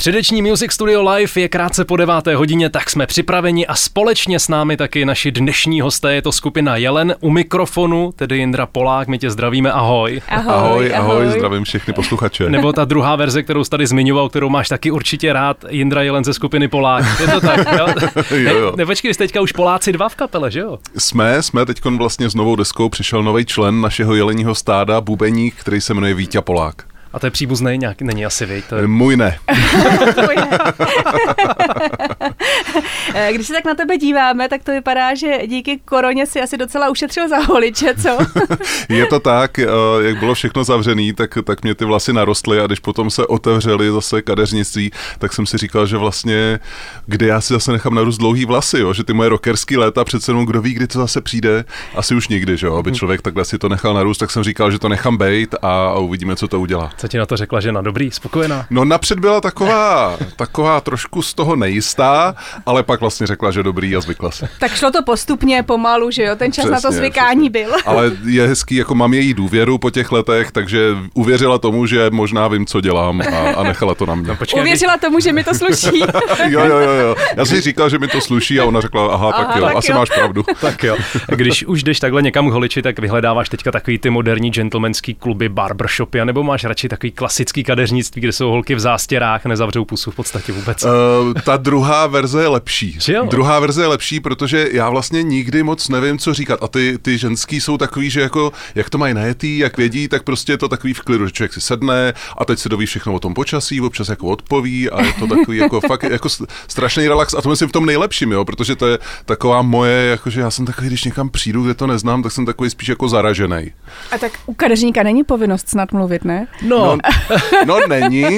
Středeční Music Studio Live je krátce po 9. hodině, tak jsme připraveni a společně s námi taky naši dnešní hosté, je to skupina Jelen u mikrofonu, tedy Jindra Polák, my tě zdravíme, ahoj. Ahoj, zdravím všechny posluchače. Nebo ta druhá verze, kterou jsi tady zmiňoval, kterou máš taky určitě rád, Jindra Jelen ze skupiny Polák, je to tak, jo? jo. Nepočkej, jste teďka už Poláci 2 v kapele, že jo? Jsme teďkon vlastně s novou deskou, přišel nový člen našeho jelenního stáda, bubeník, který se jmenuje Vítě Polák. A to je příbuzný nějak, není asi, viď? To je... Můj ne. Když se tak na tebe díváme, tak to vypadá, že díky koroně si asi docela ušetřil za holiče, co? Je to tak, jak bylo všechno zavřený, tak mě ty vlasy narostly a když potom se otevřely zase kadeřnictví, tak jsem si říkal, že vlastně, kdy já si zase nechám narůst dlouhý vlasy, jo? Že ty moje rockerský léta přece jenom kdo ví, kdy to zase přijde, asi už nikdy, že jo? Aby člověk takhle si to nechal narůst, tak jsem říkal, že to nechám bejt a uvidíme, co to udělá. Co ti na to řekla žena? Dobrý, spokojená? No napřed byla taková trošku z toho nejistá, ale pak vlastně řekla, že dobrý a zvykla se. Tak šlo to postupně, pomalu, že jo? Ten čas přesně, na to zvykání byl. Ale je hezký, jako mám její důvěru po těch letech, takže uvěřila tomu, že možná vím, co dělám a nechala to na mě. No, počkej, uvěřila tomu, že mi to sluší. Jo. Já si říkal, že mi to sluší a ona řekla, aha tak jo, asi máš pravdu. Tak jo. Když už jdeš takhle někam k holiči, tak vyhledáváš teďka takový ty moderní gentlemanský kluby, barbershopy, anebo máš radši takový klasický kadeřnictví, kde jsou holky v zástěrách a nezavřou pusu v podstatě vůbec? Ta druhá verze je lepší. Druhá verze je lepší, protože já vlastně nikdy moc nevím, co říkat. A ty ženský jsou takový, že jako, jak to mají najetý, jak vědí, tak prostě je to takový v klidu, že člověk si sedne a teď si doví všechno o tom počasí, občas jako odpoví a je to takový jako fakt jako strašný relax. A to myslím v tom nejlepším, jo, protože to je taková moje, jakože já jsem takový, když někam přijdu, kde to neznám, tak jsem takový spíš jako zaražený. A tak u kadeřníka není povinnost snad mluvit, ne? No není,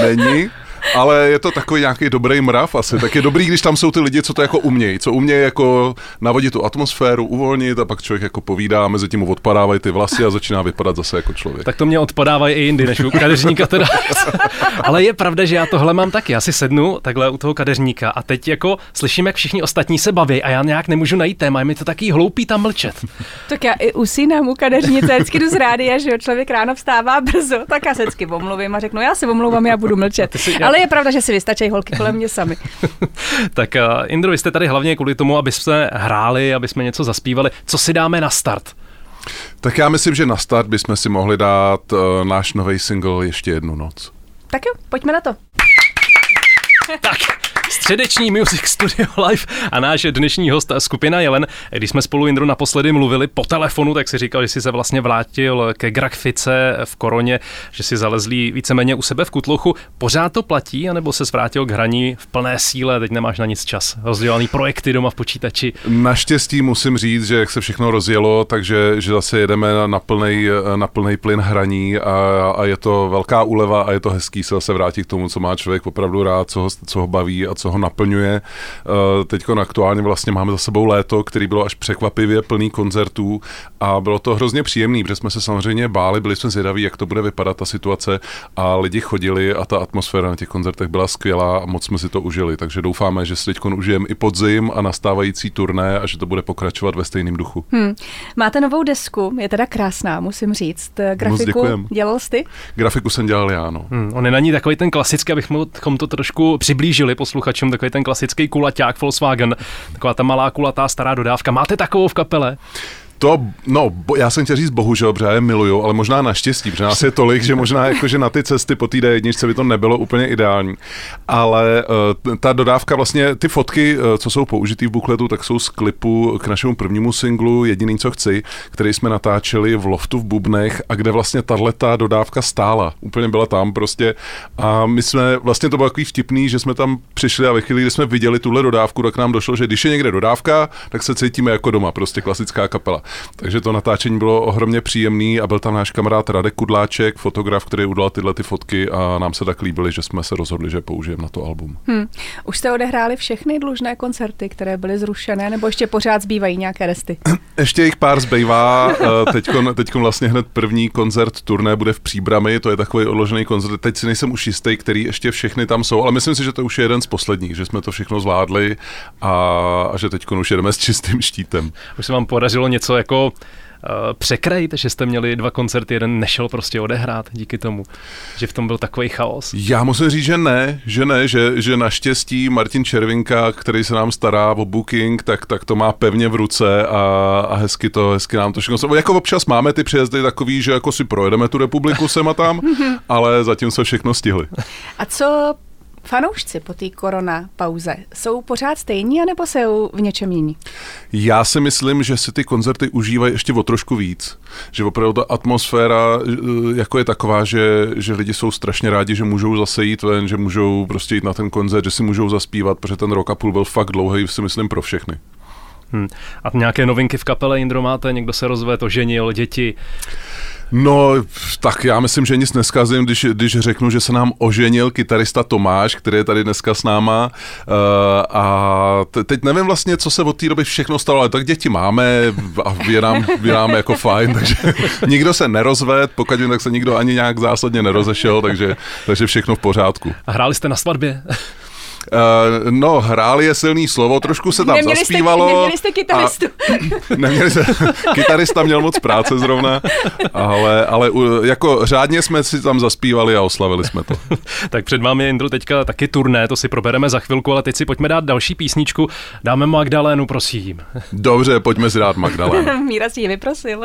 ale je to takový nějaký dobrý mrav asi. Tak je dobrý, když tam jsou ty lidi, co to jako umějí. Co umějí jako navodit tu atmosféru, uvolnit a pak člověk jako povídá, mezi tím mu odpadávají ty vlasy a začíná vypadat zase jako člověk. Tak to mě odpadávají i jindy, než u kadeřníka teda. Ale je pravda, že já tohle mám taky. Já si sednu takhle u toho kadeřníka a teď jako slyším, jak všichni ostatní se baví a já nějak nemůžu najít téma. Je mi to taky hloupý tam mlčet. Tak já i usínám u kadeřnice, vždycky jdu z rádia, že jo, člověk ráno vstává brzo, tak já se vždycky omluvím a řeknu, já se omlouvám, já budu mlčet. Ale je pravda, že si vystačí holky kolem mě sami. Tak Indro, vy jste tady hlavně kvůli tomu, aby jsme hráli, aby jsme něco zaspívali. Co si dáme na start? Tak já myslím, že na start bychom si mohli dát náš nový single Ještě jednu noc. Tak jo, pojďme na to. Tak. Středeční Music Studio Live a náš dnešní host skupina Jelen. Když jsme spolu, Jindro, naposledy mluvili po telefonu, tak si říkal, že jsi se vlastně vrátil ke grafice v koroně, že si zalezlý víceméně u sebe v kutlochu. Pořád to platí, anebo se vrátil k hraní v plné síle, teď nemáš na nic čas? Rozdělaný projekty doma v počítači? Naštěstí musím říct, že jak se všechno rozjelo, takže že zase jedeme na plnej plyn hraní a je to velká úleva a je to hezký se zase vrátit k tomu, co má člověk opravdu rád, co ho baví a co ho naplňuje. Teďko aktuálně vlastně máme za sebou léto, který bylo až překvapivě plný koncertů a bylo to hrozně příjemný, protože jsme se samozřejmě báli, byli jsme zvědaví, jak to bude vypadat ta situace a lidi chodili a ta atmosféra na těch koncertech byla skvělá a moc jsme si to užili, takže doufáme, že si teďko užijeme i podzim a nastávající turné a že to bude pokračovat ve stejném duchu. Máte novou desku, je teda krásná, musím říct. Grafiku dělal jsi ty? Grafiku jsem dělal já, no. On je na ní takový ten klasický, abychom to trošku přiblížili posluchačům, takový ten klasický kulaťák Volkswagen, taková ta malá kulatá stará dodávka. Máte takovou v kapele? Já jsem chtěl říct bohužel, protože já je miluju, ale možná naštěstí, protože nás je tolik, že možná jakože na ty cesty po té D1 by to nebylo úplně ideální. Ale ta dodávka vlastně, ty fotky, co jsou použitý v bukletu, tak jsou z klipu k našemu prvnímu singlu Jediný, co chci, který jsme natáčeli v loftu v Bubnech a kde vlastně tato dodávka stála. Úplně byla tam prostě a my jsme, vlastně to bylo takový vtipný, že jsme tam přišli a ve chvíli, kdy jsme viděli tuhle dodávku, tak nám došlo, že když je někde dodávka, tak se cítíme jako doma, prostě klasická kapela. Takže to natáčení bylo ohromně příjemný a byl tam náš kamarád Radek Kudláček, fotograf, který udělal tyhle ty fotky a nám se tak líbily, že jsme se rozhodli, že použijeme na to album. Už jste odehráli všechny dlužné koncerty, které byly zrušené, nebo ještě pořád zbývají nějaké resty? Ještě jich pár zbývá. Teďkon vlastně hned první koncert turné bude v Příbrami, to je takový odložený koncert. Teď si nejsem už jistý, který ještě všechny tam jsou, ale myslím si, že to už je jeden z posledních, že jsme to všechno zvládli a že teďkon už jedeme s čistým štítem. Už se vám podařilo něco jako překrejt, že jste měli 2 koncerty, jeden nešel prostě odehrát díky tomu, že v tom byl takový chaos? Já musím říct, že naštěstí Martin Červinka, který se nám stará o booking, tak to má pevně v ruce a hezky nám to všechno. Jako občas máme ty přejezdy takový, že jako si projedeme tu republiku sem a tam, ale zatím se všechno stihli. A co fanoušci po té korona pauze? Jsou pořád stejní, anebo jsou v něčem jiní? Já si myslím, že si ty koncerty užívají ještě o trošku víc. Že opravdu ta atmosféra jako je taková, že lidi jsou strašně rádi, že můžou zase jít ven, že můžou prostě jít na ten koncert, že si můžou zaspívat, protože ten rok a půl byl fakt dlouhý, si myslím, pro všechny. A nějaké novinky v kapele, Jindro, máte? Někdo se rozvedl, oženil, děti? No, tak já myslím, že nic neskazím, když řeknu, že se nám oženil kytarista Tomáš, který je tady dneska s náma a teď nevím vlastně, co se od té doby všechno stalo, ale tak děti máme a je nám jako fajn, takže nikdo se nerozvedl, pokud tak se nikdo ani nějak zásadně nerozešel, takže všechno v pořádku. A hráli jste na svatbě? No, hráli je silný slovo, trošku se tam zaspívalo. Neměli jste kytaristu. Kytarista měl moc práce zrovna, ale jako řádně jsme si tam zaspívali a oslavili jsme to. Tak před vámi je, Jindro, teďka taky turné, to si probereme za chvilku, ale teď si pojďme dát další písničku. Dáme Magdalénu, prosím. Dobře, pojďme si dát Magdalénu. Míra si ji vyprosil.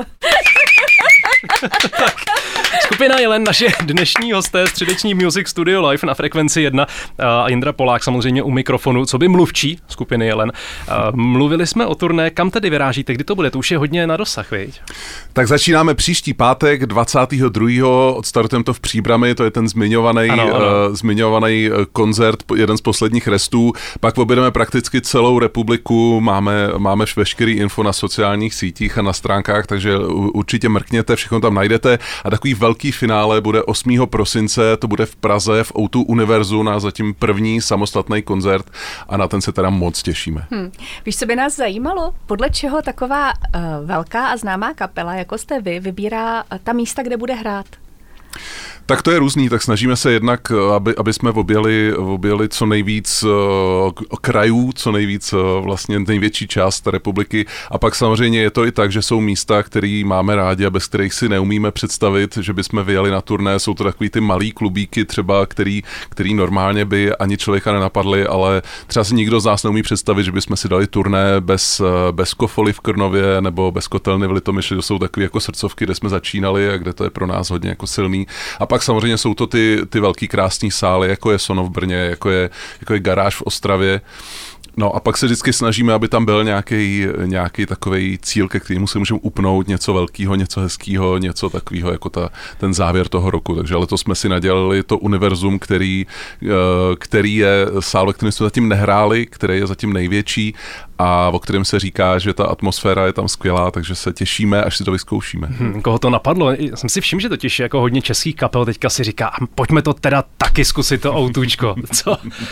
Tak, skupina Jelen, naše dnešní hosté, středeční Music Studio Live na Frekvenci 1 a Jindra Polák samozřejmě u mikrofonu, co by mluvčí skupiny Jelen. Mluvili jsme o turné, kam tedy vyrážíte, kdy to bude? To už je hodně na dosah, viď? Tak začínáme příští pátek 22. Odstartujeme to v Příbrami, to je ten zmiňovaný koncert, jeden z posledních restů. Pak objedeme prakticky celou republiku, máme veškerý info na sociálních sítích a na stránkách, takže určitě mrkněte, všechno tam najdete. A takový velký finále bude 8. prosince, to bude v Praze v O2 Univerzu na zatím první samostatný koncert a na ten se teda moc těšíme. Víš, co by nás zajímalo? Podle čeho taková velká a známá kapela, jako jste vy, vybírá ta místa, kde bude hrát? Tak to je různý, tak snažíme se jednak, aby jsme objeli co nejvíc krajů, co nejvíc vlastně největší část republiky a pak samozřejmě je to i tak, že jsou místa, které máme rádi a bez kterých si neumíme představit, že bychom vyjeli na turné, jsou to takový ty malý klubíky třeba, který normálně by ani člověka nenapadly, ale třeba si nikdo z nás neumí představit, že bychom si dali turné bez Kofoly v Krnově nebo bez Kotelny v Litomyšli, to jsou takové jako srdcovky, kde jsme začínali a kde to je pro nás hodně jako silný. A pak samozřejmě jsou to ty velký krásný sály, jako je Sono v Brně, jako je Garáž v Ostravě. No a pak se vždycky snažíme, aby tam byl nějaký takovej cíl, ke kterému si můžeme upnout, něco velkého, něco hezkého, něco takového jako ten závěr toho roku. Takže letos jsme si nadělali to univerzum, který je sál, ve kterém jsme zatím nehráli, který je zatím největší a o kterém se říká, že ta atmosféra je tam skvělá, takže se těšíme, až si to vyzkoušíme. Koho to napadlo? Já jsem si všiml, že totiž jako hodně českých kapel teďka si říká, pojďme to teda taky zkusit to autůčko. Co?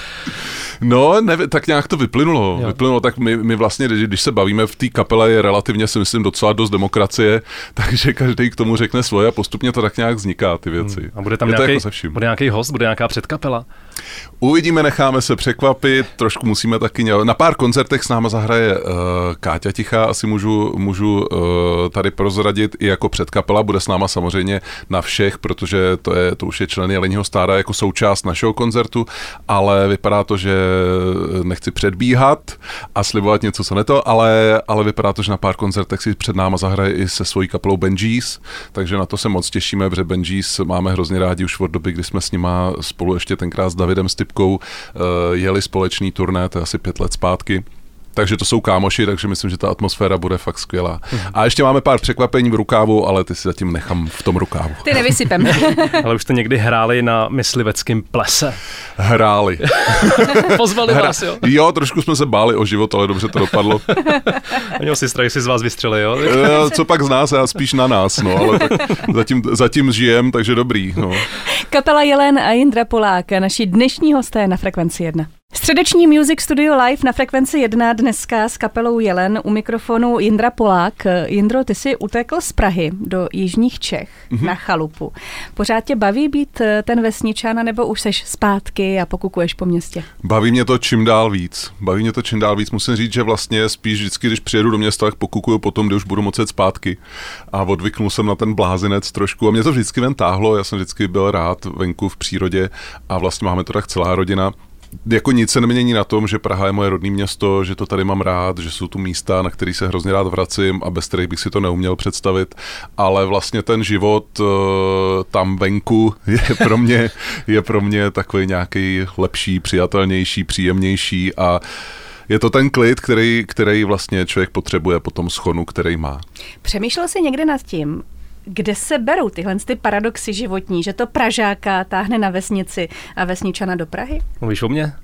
No, tak nějak to vyplynulo, tak my vlastně, když se bavíme v té kapele, je relativně, si myslím, docela dost demokracie, takže každý k tomu řekne svoje a postupně to tak nějak vzniká, ty věci. A bude tam nějaký host, bude nějaká předkapela? Uvidíme, necháme se překvapit, trošku musíme taky na pár koncertech s náma zahraje Káťa Tichá, asi můžu tady prozradit i jako předkapela, bude s náma samozřejmě na všech, protože to už je člen Jelenního stáda jako součást našeho koncertu, ale vypadá to, že nechci předbíhat a slibovat něco, co neto, ale vypadá to, že na pár koncertech si před náma zahraje i se svojí kapelou Benjis, takže na to se moc těšíme, protože Benjis máme hrozně rádi už od doby, kdy jsme s nima spolu ještě tenkrát s Davidem Stipkou jeli společný turné, to je asi 5 let zpátky. Takže to jsou kámoši, takže myslím, že ta atmosféra bude fakt skvělá. A ještě máme pár překvapení v rukávu, ale ty si zatím nechám v tom rukávu. Ty nevysypem. Ale už jste někdy hráli na mysliveckém plese? Hráli. Pozvali vás, jo? Jo, trošku jsme se báli o život, ale dobře to dopadlo. Měl si strach, jestli z vás vystřeli, jo? Co pak z nás, já spíš na nás, no, ale tak zatím žijem, takže dobrý, no. Kapela Jelen a Jindra Polák, naši dnešní hosté na Frekvenci 1. Středeční Music Studio Live na Frekvenci 1 dneska s kapelou Jelen, u mikrofonu Jindra Polák. Jindro, ty jsi utekl z Prahy do jižních Čech na chalupu. Pořád tě baví být ten vesničan, nebo už seš zpátky a pokukuješ po městě? Baví mě to čím dál víc. Musím říct, že vlastně spíš vždycky, když přijedu do města, tak pokukuju potom, kdy už budu moct zpátky. A odvyknul jsem na ten blázinec trošku a mě to vždycky ven táhlo. Já jsem vždycky byl rád venku v přírodě a vlastně máme to tak celá rodina. Jako nic se nemění na tom, že Praha je moje rodné město, že to tady mám rád, že jsou tu místa, na který se hrozně rád vracím a bez kterých bych si to neuměl představit, ale vlastně ten život tam venku je pro mě takový nějaký lepší, přijatelnější, příjemnější a je to ten klid, který vlastně člověk potřebuje po tom schonu, který má. Přemýšlel jsi někde nad tím, kde se berou tyhle paradoxy životní, že to Pražáka táhne na vesnici a vesničana do Prahy? Mluvíš o mně?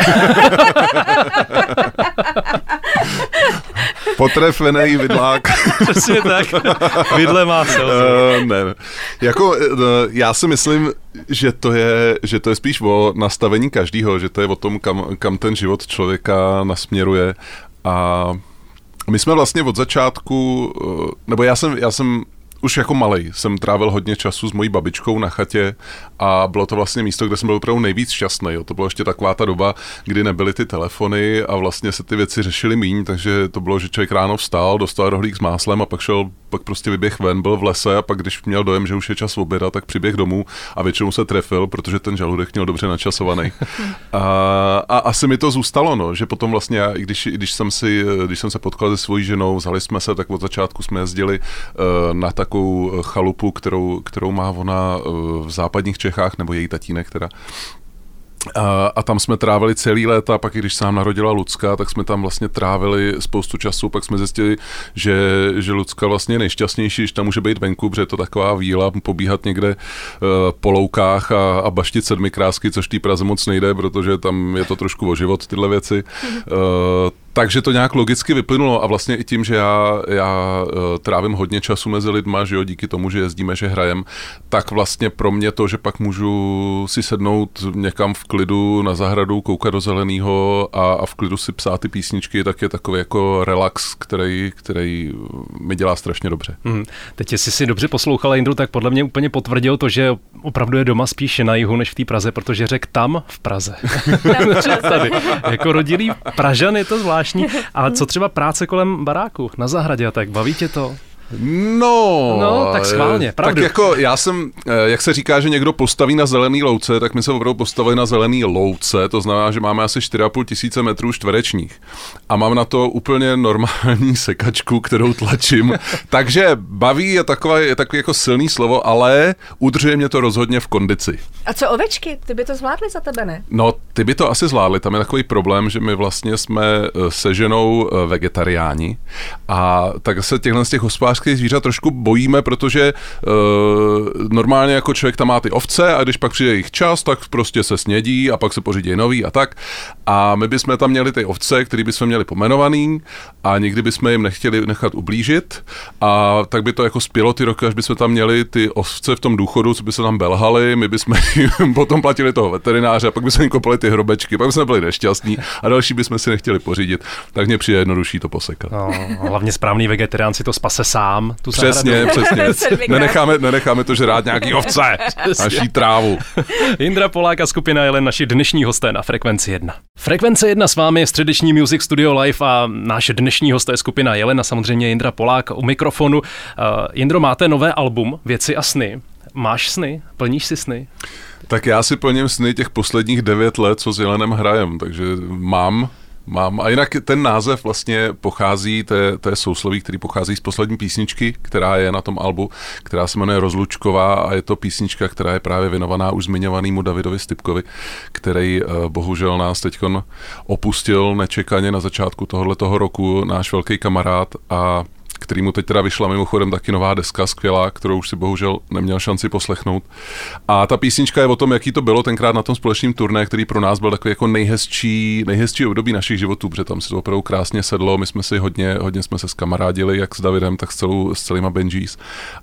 Potrefený vidlák. Přesně tak. Vidle má se. Ne. Jako, já si myslím, že to je spíš o nastavení každého, že to je o tom, kam ten život člověka nasměruje. A my jsme vlastně od začátku, nebo já jsem už jako malej jsem trávil hodně času s mojí babičkou na chatě a bylo to vlastně místo, kde jsem byl opravdu nejvíc šťastný. Jo. To bylo ještě taková ta doba, kdy nebyly ty telefony a vlastně se ty věci řešily míň, takže to bylo, že člověk ráno vstal, dostal rohlík s máslem a pak prostě vyběh ven, byl v lese a pak, když měl dojem, že už je čas oběda, tak přiběh domů a většinou se trefil, protože ten žaludek měl dobře načasovaný. A asi mi to zůstalo, no, že potom vlastně já, když jsem se potkal se svojí ženou, vzali jsme se, tak od začátku jsme jezdili na takovou chalupu, kterou má ona v západních Čechách, nebo její tatínek teda. A tam jsme trávili celý léta, pak i když se nám narodila Lucka, tak jsme tam vlastně trávili spoustu času, pak jsme zjistili, že Lucka vlastně je nejšťastnější, když tam může být venku, protože je to taková víla, pobíhat někde po loukách a baštit sedmikrásky, což té Praze moc nejde, protože tam je to trošku o život, tyhle věci. Takže to nějak logicky vyplynulo a vlastně i tím, že já trávím hodně času mezi lidma, že jo, díky tomu, že jezdíme, že hrajem, tak vlastně pro mě to, že pak můžu si sednout někam v klidu na zahradu, koukat do zeleného a v klidu si psát ty písničky, tak je takový jako relax, který mi dělá strašně dobře. Teď jestli si dobře poslouchala, Jindru, tak podle mě úplně potvrdil to, že opravdu je doma spíš na jihu než v té Praze, protože řekl tam v Praze. Tady. Jako rodilý Pražan je to zvláštní. Ale co třeba práce kolem baráku, na zahradě a tak, baví tě to? No, tak schválně, pravdu. Tak jako já jsem, jak se říká, že někdo postaví na zelený louce, tak my jsme opravdu postavili na zelený louce, to znamená, že máme asi 4,5 tisíce metrů čtverečních a mám na to úplně normální sekačku, kterou tlačím, takže baví je takový jako silný slovo, ale udržuje mě to rozhodně v kondici. A co ovečky? Ty by to zvládly za tebe, ne? No, ty by to asi zvládly, tam je takový problém, že my vlastně jsme se ženou vegetariáni a tak se z těch hospodářských zvířat trošku bojíme, protože normálně jako člověk tam má ty ovce a když pak přijde jejich čas, tak prostě se snědí a pak se pořídí nový a tak. A my bychom tam měli ty ovce, který bychom měli pomenovaný a nikdy bychom jim nechtěli nechat ublížit a tak by to jako spělo ty roky, až bychom tam měli ty ovce v tom důchodu, co by se tam belhali, my bychom jim potom platili toho veterináře a pak bychom jim kopali ty hrobečky, pak bychom byli nešťastní a další bychom si nechtěli pořídit. Tak mně přijde jednodušší to posekat. No, hlavně správný vegetarián si to spase sám. Přesně. Nenecháme to žrát nějaký ovce, naší trávu. Jindra Polák a skupina Jelen, naši dnešní hosté na Frekvenci 1. Frekvence 1 s vámi je středeční Music Studio Live a náš dnešní hosté je skupina Jelen a samozřejmě Jindra Polák u mikrofonu. Jindro, máte nové album Věci a sny. Máš sny? Plníš si sny? Tak já si plním sny těch posledních 9 let, co s Jelenem hrajem, takže mám. A jinak ten název vlastně pochází, to je sousloví, který pochází z poslední písničky, která je na tom albu, která se jmenuje Rozlučková a je to písnička, která je právě věnovaná už zmiňovanému Davidovi Stypkovi, který bohužel nás teďkon opustil nečekaně na začátku tohoto roku, náš velký kamarád a kterýmu teď teda vyšla mimochodem taky nová deska skvělá, kterou už si bohužel neměl šanci poslechnout. A ta písnička je o tom, jaký to bylo tenkrát na tom společným turné, který pro nás byl takový jako nejhezčí období našich životů, protože tam se to opravdu krásně sedlo, my jsme si hodně jsme se zkamarádili, jak s Davidem, tak s celýma Benjis.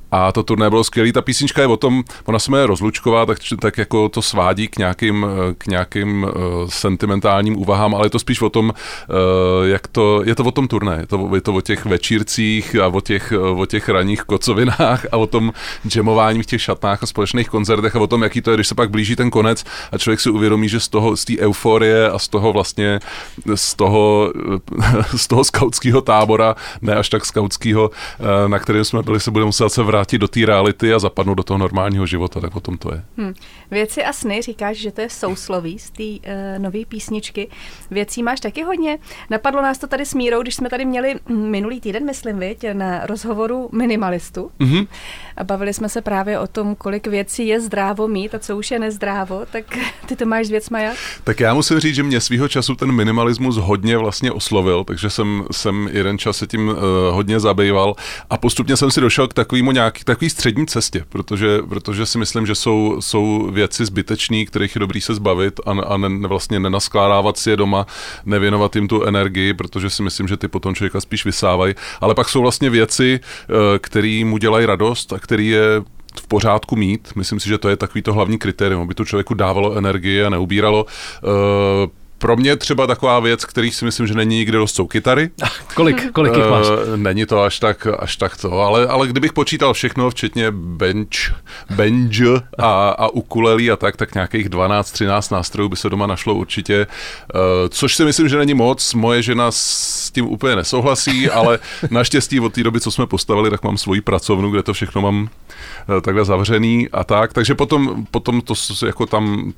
A to turné bylo skvělý. Ta písnička je o tom, ona se jmenuje Rozlučková, tak jako to svádí k nějakým sentimentálním úvahám, ale je to spíš o tom, je to o tom turné. Je to o těch večírcích a o těch ranních kocovinách a o tom jamování v těch šatnách a společných koncertech a o tom, jaký to je, když se pak blíží ten konec a člověk si uvědomí, že z té euforie a z toho vlastně z toho skautského tábora, ne až tak skautského, na kterém jsme byli, se budeme muset se vrátit do té reality a zapadnout do toho normálního života, tak o tom to je. Věci a sny, říkáš, že to je sousloví z té nové písničky. Věcí máš taky hodně. Napadlo nás to tady s Mírou, když jsme tady měli minulý týden, myslím, na rozhovoru minimalistu. Mm-hmm. A bavili jsme se právě o tom, kolik věcí je zdrávo mít a co už je nezdrávo, tak ty to máš s věcma jak? Tak já musím říct, že mě svýho času ten minimalismus hodně vlastně oslovil, takže jsem jeden čas se tím hodně zabýval a postupně jsem si došel k takový střední cestě, protože si myslím, že jsou věci zbytečné, kterých je dobrý se zbavit a vlastně nenaskládávat si je doma, nevěnovat jim tu energii, protože si myslím, že ty potom člověka spíš vysávají, ale pak jsou vlastně věci, které mu dělají radost a který je v pořádku mít. Myslím si, že to je takový to hlavní kritérium, aby to člověku dávalo energii a neubíralo. Pro mě třeba taková věc, který si myslím, že není nikde dost, jsou kytary. Kolik jich máš? Není to až tak to, ale kdybych počítal všechno, včetně bench a ukulelí a tak nějakých 12-13 nástrojů by se doma našlo určitě, což si myslím, že není moc. Moje žena s tím úplně nesouhlasí, ale naštěstí od té doby, co jsme postavili, tak mám svoji pracovnu, kde to všechno mám takhle zavřený a tak, takže potom to jako tam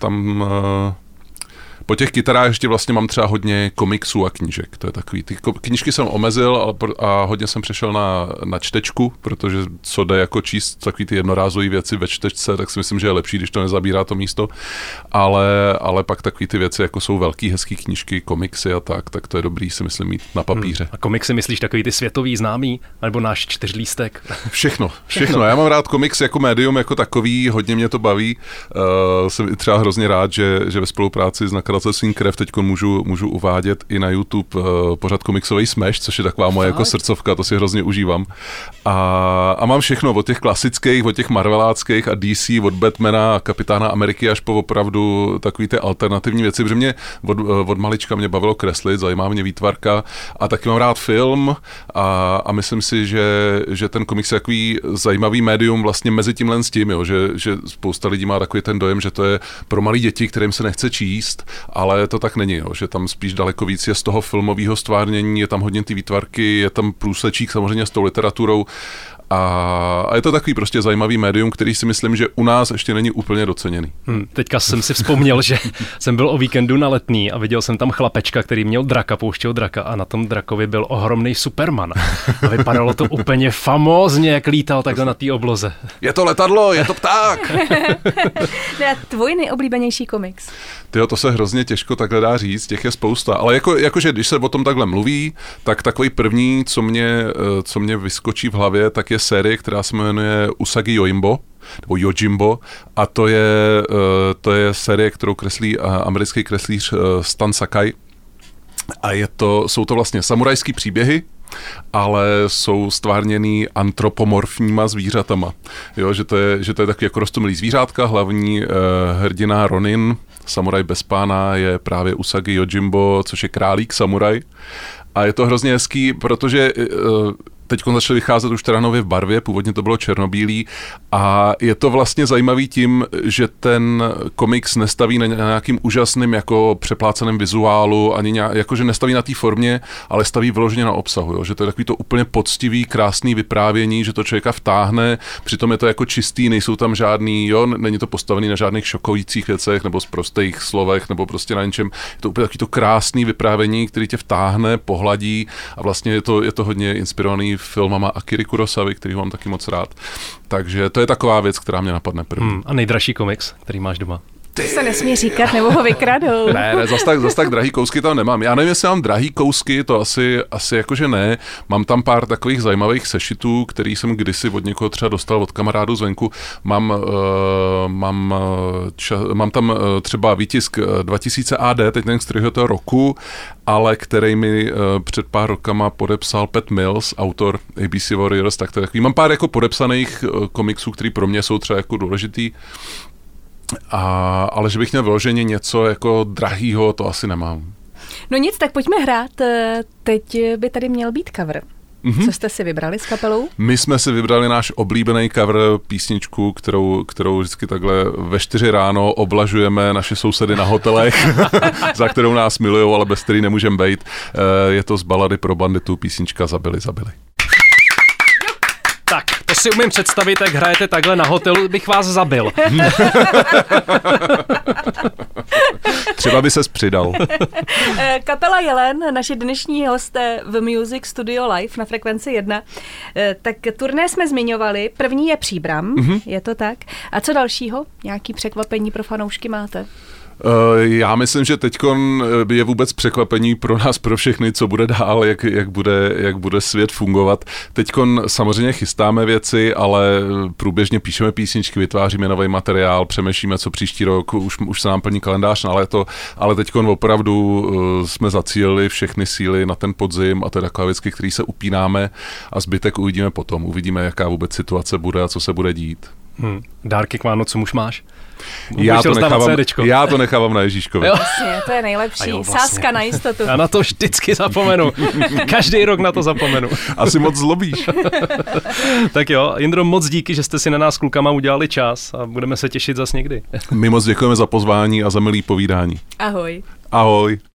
po těch kytarách ještě vlastně mám třeba hodně komiksů a knížek. To je takový. Ty knížky jsem omezil a hodně jsem přešel na čtečku, protože co jde jako číst takový ty jednorázové věci ve čtečce, tak si myslím, že je lepší, když to nezabírá to místo. Ale pak takový ty věci, jako jsou velký, hezký knížky, komiksy a tak to je dobrý, si myslím, mít na papíře. A komiksy myslíš takový ty světový známý, nebo náš čtyřlístek? Všechno. Já mám rád komiks jako médium, jako takový, hodně mě to baví. Jsem třeba hrozně rád, že ve spolupráci s nakladatelstvím Krev teď můžu uvádět i na YouTube pořad Komiksový Smash, což je taková moje jako srdcovka, to si hrozně užívám. A mám všechno, od těch klasických, od těch marveláckých a DC, od Batmana a Kapitána Ameriky až po opravdu takový ty alternativní věci, protože mě od malička mě bavilo kreslit, zajímá mě výtvarka a taky mám rád film a myslím si, že ten komiks je takový zajímavý médium vlastně mezi tímhle s tím, jo, že spousta lidí má takový ten dojem, že to je pro malé děti, kterým se nechce číst, ale to tak není, jo, že tam spíš daleko víc je z toho filmového stvárnění, je tam hodně ty výtvarky, je tam průsečík samozřejmě s tou literaturou a je to takový prostě zajímavý médium, který si myslím, že u nás ještě není úplně doceněný. Teďka jsem si vzpomněl, že jsem byl o víkendu na Letný a viděl jsem tam chlapečka, který měl draka, pouštěl draka a na tom drakovi byl ohromný Superman. A vypadalo to úplně famózně, jak lítal takhle na té obloze. Je to letadlo, je to pták! Tvůj nejoblíbenější komiks? Tyjo, to se hrozně těžko takhle dá říct, těch je spousta, ale jakože když se o tom takhle mluví, tak takový první, co mě vyskočí v hlavě, tak je série, která se jmenuje Usagi Yojimbo, nebo Yojimbo, a to je série, kterou kreslí americký kreslíř Stan Sakai. A jsou to vlastně samurajský příběhy, ale jsou stvárněný antropomorfníma zvířatama. Jo, že to je takový jako roztomilý zvířátka, hlavní hrdina Ronin, samuraj bez pána, je právě Usagi Yojimbo, což je králík samuraj. A je to hrozně hezký, protože teď začaly vycházet už teda nově v barvě, původně to bylo černobílý a je to vlastně zajímavý tím, že ten komiks nestaví na nějakým úžasným jako přepláceném vizuálu, ani jakože nestaví na té formě, ale staví vyloženě na obsahu, jo? Že to je takový to úplně poctivý, krásný vyprávění, že to člověka vtáhne, přitom je to jako čistý, nejsou tam žádný, není to postavený na žádných šokujících věcech nebo z prostých slovech nebo prostě na něčem. Je to úplně takový to krásný vyprávění, který tě vtáhne, pohladí a vlastně je to hodně inspirovaný filmama Akiry Kurosavy, který mám taky moc rád. Takže to je taková věc, která mě napadne první. A nejdražší komiks, který máš doma? To se nesmí říkat, nebo ho vykradou. Ne, zas tak drahý kousky tam nemám. Já nevím, jestli mám drahý kousky, to asi jakože ne. Mám tam pár takových zajímavých sešitů, který jsem kdysi od někoho třeba dostal od kamarádu zvenku. Mám tam třeba výtisk 2000 AD, teď nevím, z kterého toho roku, ale který mi před pár rokama podepsal Pat Mills, autor ABC Warriors, tak to je takový. Mám pár jako podepsaných komiksů, který pro mě jsou třeba jako důležitý. Ale že bych měl vyloženě něco jako drahýho, to asi nemám. No nic, tak pojďme hrát. Teď by tady měl být cover. Mm-hmm. Co jste si vybrali s kapelou? My jsme si vybrali náš oblíbený cover písničku, kterou vždycky takhle ve 4 ráno oblažujeme naše sousedy na hotelech, za kterou nás milujou, ale bez který nemůžeme bejt. Je to z balady pro banditu písnička Zabili. Tak, to si umím představit, jak hrajete takhle na hotelu, bych vás zabil. Třeba by ses přidal. Kapela Jelen, naši dnešní hosté v Music Studio Live na Frekvenci 1. Tak turné jsme zmiňovali, první je Příbram, je to tak. A co dalšího? Nějaký překvapení pro fanoušky máte? Já myslím, že teďkon je vůbec překvapení pro nás, pro všechny, co bude dál, jak bude svět fungovat. Teďkon samozřejmě chystáme věci, ale průběžně píšeme písničky, vytváříme nový materiál, přemýšlíme, co příští rok, už se nám plní kalendář na léto, ale teďkon opravdu jsme zacílili všechny síly na ten podzim a to je taková věc, který se upínáme a zbytek uvidíme potom. Uvidíme, jaká vůbec situace bude a co se bude dít. Dárky k Vánocům už máš? Já to nechávám na Ježíškovi. Vlastně, to je nejlepší. Vlastně. Sázka na jistotu. Já na to vždycky zapomenu. Každý rok na to zapomenu. Asi moc zlobíš. Tak jo, Jindro, moc díky, že jste si na nás klukama udělali čas a budeme se těšit zas někdy. My moc děkujeme za pozvání a za milý povídání. Ahoj. Ahoj.